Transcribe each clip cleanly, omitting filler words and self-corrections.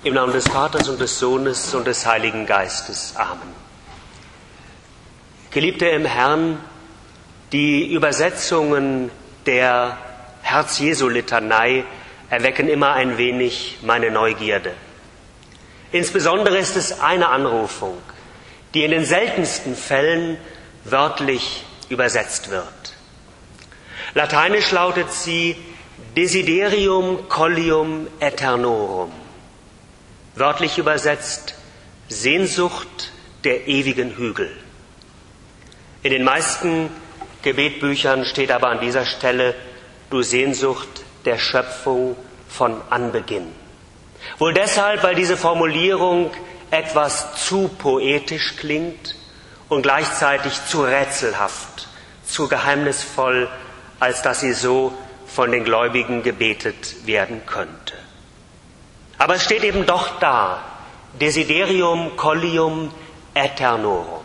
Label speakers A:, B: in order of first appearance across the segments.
A: Im Namen des Vaters und des Sohnes und des Heiligen Geistes. Amen. Geliebte im Herrn, die Übersetzungen der Herz-Jesu-Litanei erwecken immer ein wenig meine Neugierde. Insbesondere ist es eine Anrufung, die in den seltensten Fällen wörtlich übersetzt wird. Lateinisch lautet sie Desiderium collium aeternorum. Wörtlich übersetzt Sehnsucht der ewigen Hügel. In den meisten Gebetbüchern steht aber an dieser Stelle du Sehnsucht der Schöpfung von Anbeginn. Wohl deshalb, weil diese Formulierung etwas zu poetisch klingt und gleichzeitig zu rätselhaft, zu geheimnisvoll, als dass sie so von den Gläubigen gebetet werden könnte. Aber es steht eben doch da, Desiderium collium aeternorum.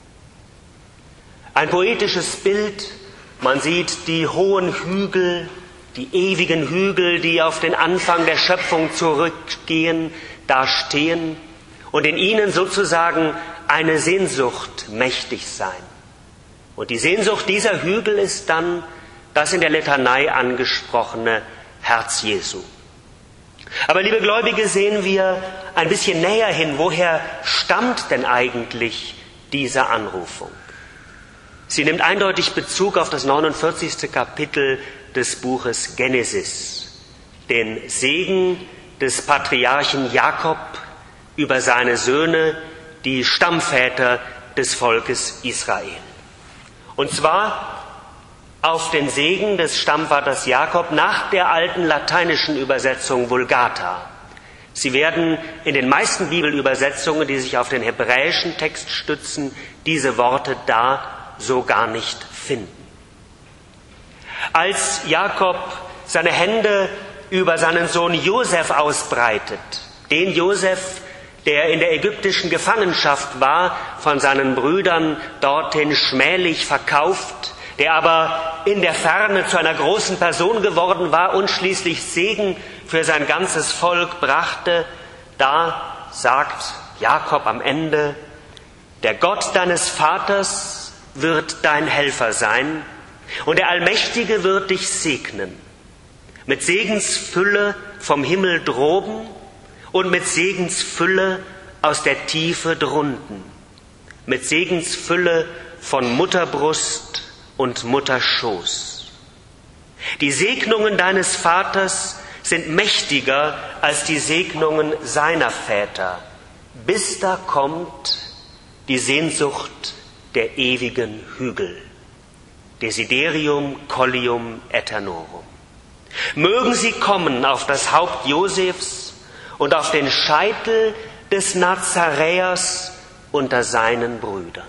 A: Ein poetisches Bild, man sieht die hohen Hügel, die ewigen Hügel, die auf den Anfang der Schöpfung zurückgehen, da stehen und in ihnen sozusagen eine Sehnsucht mächtig sein. Und die Sehnsucht dieser Hügel ist dann das in der Litanei angesprochene Herz Jesu. Aber liebe Gläubige, sehen wir ein bisschen näher hin, woher stammt denn eigentlich diese Anrufung? Sie nimmt eindeutig Bezug auf das 49. Kapitel des Buches Genesis, den Segen des Patriarchen Jakob über seine Söhne, die Stammväter des Volkes Israel. Und zwar auf den Segen des Stammvaters Jakob nach der alten lateinischen Übersetzung Vulgata. Sie werden in den meisten Bibelübersetzungen, die sich auf den hebräischen Text stützen, diese Worte da so gar nicht finden. Als Jakob seine Hände über seinen Sohn Josef ausbreitet, den Josef, der in der ägyptischen Gefangenschaft war, von seinen Brüdern dorthin schmählich verkauft, der aber in der Ferne zu einer großen Person geworden war und schließlich Segen für sein ganzes Volk brachte, da sagt Jakob am Ende, der Gott deines Vaters wird dein Helfer sein und der Allmächtige wird dich segnen, mit Segensfülle vom Himmel droben und mit Segensfülle aus der Tiefe drunten, mit Segensfülle von Mutterbrust und Mutterschoß. Die Segnungen deines Vaters sind mächtiger als die Segnungen seiner Väter, bis da kommt die Sehnsucht der ewigen Hügel. Desiderium collium aeternorum. Mögen sie kommen auf das Haupt Josefs und auf den Scheitel des Nazaräers unter seinen Brüdern.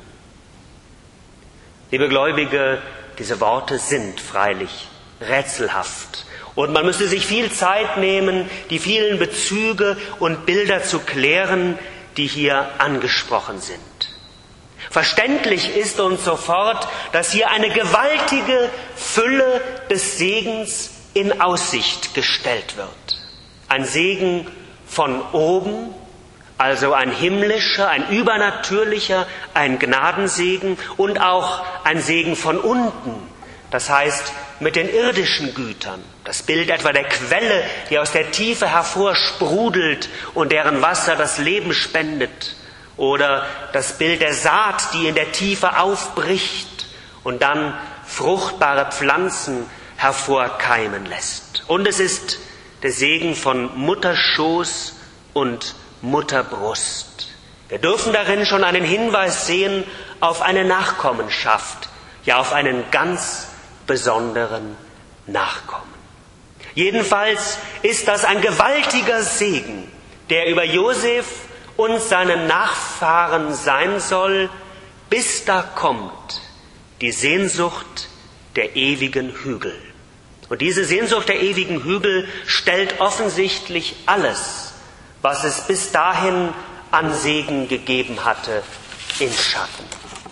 A: Liebe Gläubige, diese Worte sind freilich rätselhaft. Und man müsste sich viel Zeit nehmen, die vielen Bezüge und Bilder zu klären, die hier angesprochen sind. Verständlich ist uns sofort, dass hier eine gewaltige Fülle des Segens in Aussicht gestellt wird. Ein Segen von oben, also ein himmlischer, ein übernatürlicher, ein Gnadensegen und auch ein Segen von unten, das heißt mit den irdischen Gütern. Das Bild etwa der Quelle, die aus der Tiefe hervorsprudelt und deren Wasser das Leben spendet. Oder das Bild der Saat, die in der Tiefe aufbricht und dann fruchtbare Pflanzen hervorkeimen lässt. Und es ist der Segen von Mutterschoß und Mutterbrust. Wir dürfen darin schon einen Hinweis sehen auf eine Nachkommenschaft, ja auf einen ganz besonderen Nachkommen. Jedenfalls ist das ein gewaltiger Segen, der über Josef und seinen Nachfahren sein soll, bis da kommt die Sehnsucht der ewigen Hügel. Und diese Sehnsucht der ewigen Hügel stellt offensichtlich alles, was es bis dahin an Segen gegeben hatte, in Schatten.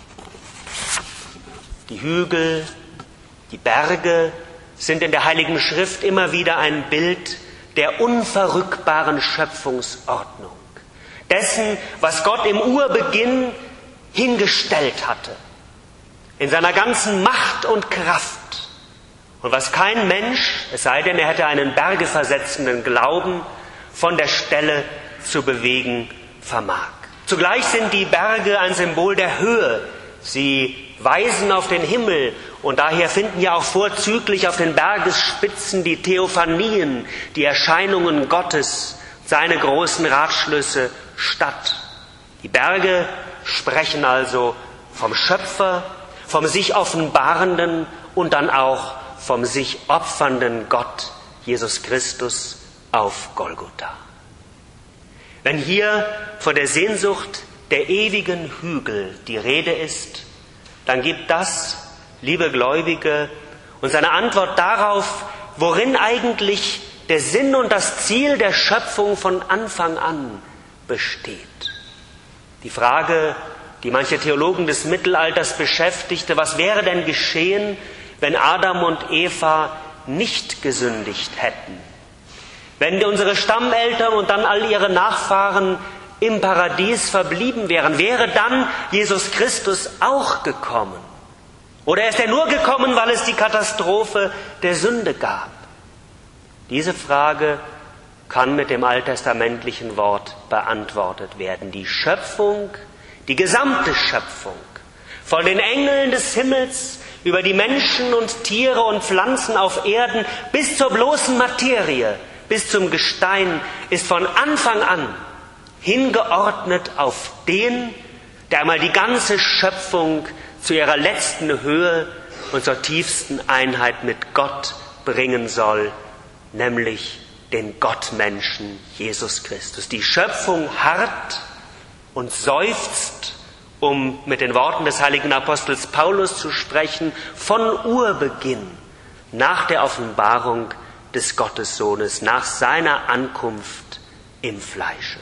A: Die Hügel, die Berge sind in der Heiligen Schrift immer wieder ein Bild der unverrückbaren Schöpfungsordnung, dessen, was Gott im Urbeginn hingestellt hatte, in seiner ganzen Macht und Kraft, und was kein Mensch, es sei denn, er hätte einen bergeversetzenden Glauben, von der Stelle zu bewegen vermag. Zugleich sind die Berge ein Symbol der Höhe. Sie weisen auf den Himmel und daher finden ja auch vorzüglich auf den Bergesspitzen die Theophanien, die Erscheinungen Gottes, seine großen Ratschlüsse statt. Die Berge sprechen also vom Schöpfer, vom sich offenbarenden und dann auch vom sich opfernden Gott, Jesus Christus, auf Golgotha. Wenn hier von der Sehnsucht der ewigen Hügel die Rede ist, dann gibt das, liebe Gläubige, uns eine Antwort darauf, worin eigentlich der Sinn und das Ziel der Schöpfung von Anfang an besteht. Die Frage, die manche Theologen des Mittelalters beschäftigte, was wäre denn geschehen, wenn Adam und Eva nicht gesündigt hätten? Wenn unsere Stammeltern und dann all ihre Nachfahren im Paradies verblieben wären, wäre dann Jesus Christus auch gekommen? Oder ist er nur gekommen, weil es die Katastrophe der Sünde gab? Diese Frage kann mit dem alttestamentlichen Wort beantwortet werden. Die Schöpfung, die gesamte Schöpfung, von den Engeln des Himmels über die Menschen und Tiere und Pflanzen auf Erden bis zur bloßen Materie, bis zum Gestein, ist von Anfang an hingeordnet auf den, der einmal die ganze Schöpfung zu ihrer letzten Höhe und zur tiefsten Einheit mit Gott bringen soll, nämlich den Gottmenschen Jesus Christus. Die Schöpfung harrt und seufzt, um mit den Worten des heiligen Apostels Paulus zu sprechen, von Urbeginn, nach der Offenbarung des Gottessohnes, nach seiner Ankunft im Fleische.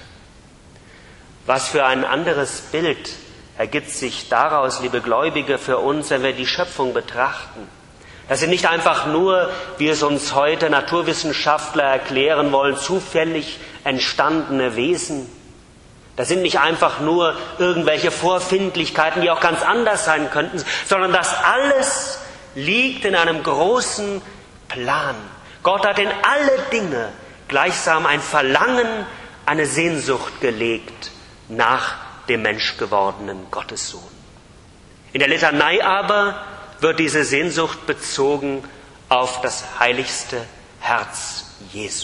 A: Was für ein anderes Bild ergibt sich daraus, liebe Gläubige, für uns, wenn wir die Schöpfung betrachten? Das sind nicht einfach nur, wie es uns heute Naturwissenschaftler erklären wollen, zufällig entstandene Wesen. Das sind nicht einfach nur irgendwelche Vorfindlichkeiten, die auch ganz anders sein könnten, sondern das alles liegt in einem großen Plan. Gott hat in alle Dinge gleichsam ein Verlangen, eine Sehnsucht gelegt nach dem menschgewordenen Gottessohn. In der Litanei aber wird diese Sehnsucht bezogen auf das heiligste Herz Jesu.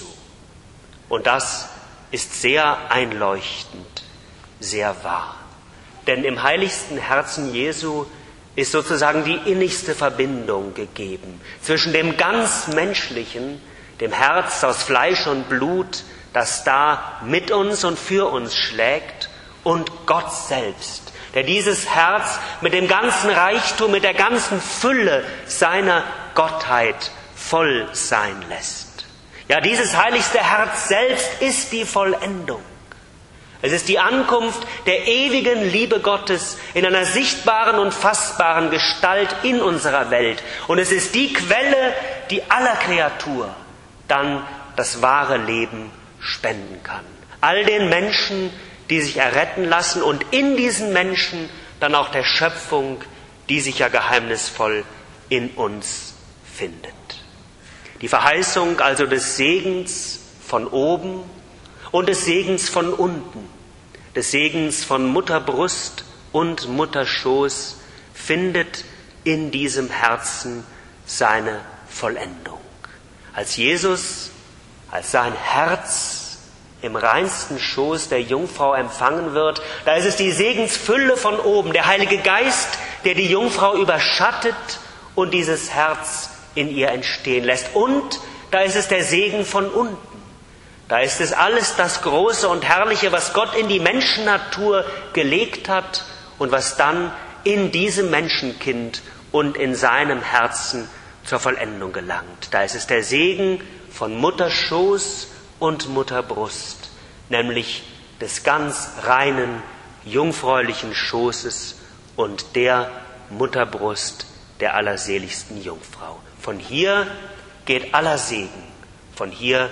A: Und das ist sehr einleuchtend, sehr wahr. Denn im heiligsten Herzen Jesu ist sozusagen die innigste Verbindung gegeben zwischen dem ganz Menschlichen, dem Herz aus Fleisch und Blut, das da mit uns und für uns schlägt, und Gott selbst, der dieses Herz mit dem ganzen Reichtum, mit der ganzen Fülle seiner Gottheit voll sein lässt. Ja, dieses heiligste Herz selbst ist die Vollendung. Es ist die Ankunft der ewigen Liebe Gottes in einer sichtbaren und fassbaren Gestalt in unserer Welt. Und es ist die Quelle, die aller Kreatur dann das wahre Leben spenden kann. All den Menschen, die sich erretten lassen, und in diesen Menschen dann auch der Schöpfung, die sich ja geheimnisvoll in uns findet. Die Verheißung also des Segens von oben und des Segens von unten, des Segens von Mutterbrust und Mutterschoß, findet in diesem Herzen seine Vollendung. Als Jesus, als sein Herz im reinsten Schoß der Jungfrau empfangen wird, da ist es die Segensfülle von oben, der Heilige Geist, der die Jungfrau überschattet und dieses Herz in ihr entstehen lässt. Und da ist es der Segen von unten. Da ist es alles das Große und Herrliche, was Gott in die Menschennatur gelegt hat und was dann in diesem Menschenkind und in seinem Herzen zur Vollendung gelangt. Da ist es der Segen von Mutterschoß und Mutterbrust, nämlich des ganz reinen, jungfräulichen Schoßes und der Mutterbrust der allerseligsten Jungfrau. Von hier geht aller Segen, von hier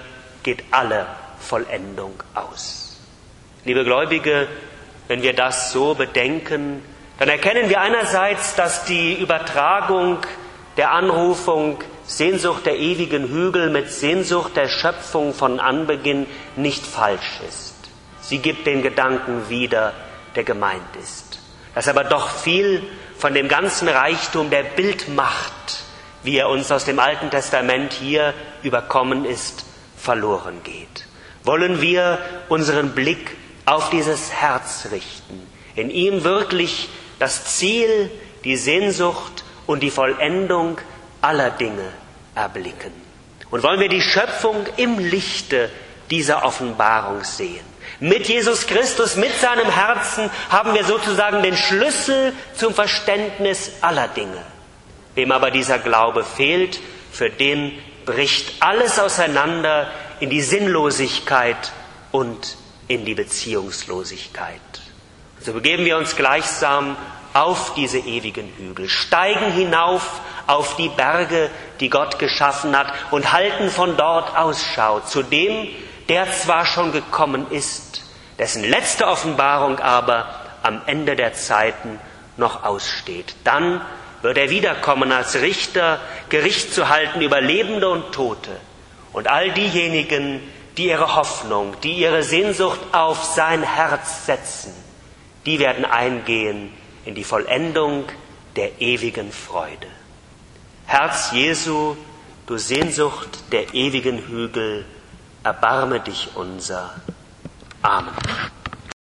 A: geht alle Vollendung aus. Liebe Gläubige, wenn wir das so bedenken, dann erkennen wir einerseits, dass die Übertragung der Anrufung Sehnsucht der ewigen Hügel mit Sehnsucht der Schöpfung von Anbeginn nicht falsch ist. Sie gibt den Gedanken wieder, der gemeint ist. Dass aber doch viel von dem ganzen Reichtum der Bildmacht, wie er uns aus dem Alten Testament hier überkommen ist, verloren geht. Wollen wir unseren Blick auf dieses Herz richten, in ihm wirklich das Ziel, die Sehnsucht und die Vollendung aller Dinge erblicken. Und wollen wir die Schöpfung im Lichte dieser Offenbarung sehen. Mit Jesus Christus, mit seinem Herzen haben wir sozusagen den Schlüssel zum Verständnis aller Dinge. Wem aber dieser Glaube fehlt, für den bricht alles auseinander in die Sinnlosigkeit und in die Beziehungslosigkeit. So begeben wir uns gleichsam auf diese ewigen Hügel, steigen hinauf auf die Berge, die Gott geschaffen hat, und halten von dort Ausschau zu dem, der zwar schon gekommen ist, dessen letzte Offenbarung aber am Ende der Zeiten noch aussteht. Dann wird er wiederkommen als Richter, Gericht zu halten über Lebende und Tote. Und all diejenigen, die ihre Hoffnung, die ihre Sehnsucht auf sein Herz setzen, die werden eingehen in die Vollendung der ewigen Freude. Herz Jesu, du Sehnsucht der ewigen Hügel, erbarme dich unser. Amen.